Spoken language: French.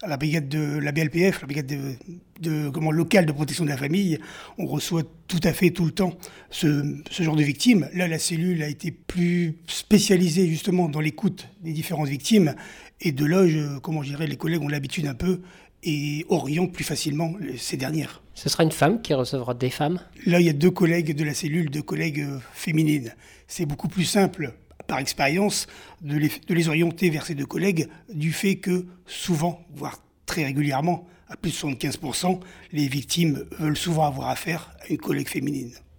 à la brigade de la BLPF, la brigade locale de protection de la famille, on reçoit tout à fait tout le temps ce genre de victimes. Là, la cellule a été plus spécialisée justement dans l'écoute des différentes victimes. Et de là, les collègues ont l'habitude un peu et orientent plus facilement ces dernières. Ce sera une femme qui recevra des femmes ? Là, il y a 2 collègues de la cellule, 2 collègues féminines. C'est beaucoup plus simple, par expérience, de les orienter vers ces 2 collègues, du fait que souvent, voire très régulièrement, à plus de 75%, les victimes veulent souvent avoir affaire à une collègue féminine.